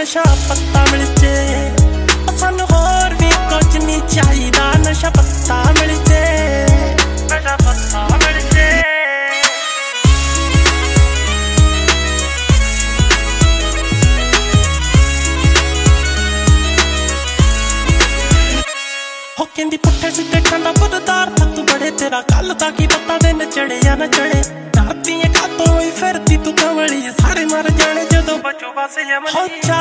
नशा पत्ता मिल जे सानू होर भी कुछ नहीं चाहिदा नशा पत्ता मिल जे नशा पत्ता मिल जे हो कहंदी पुट्ठे सीधे खाना बददार था तू बड़े तेरा कल दा की पता दिन चढ़े या न चढ़े राती का तो ही फिरती तू कमली सारे मर जाने जदों बचो बस यमन हो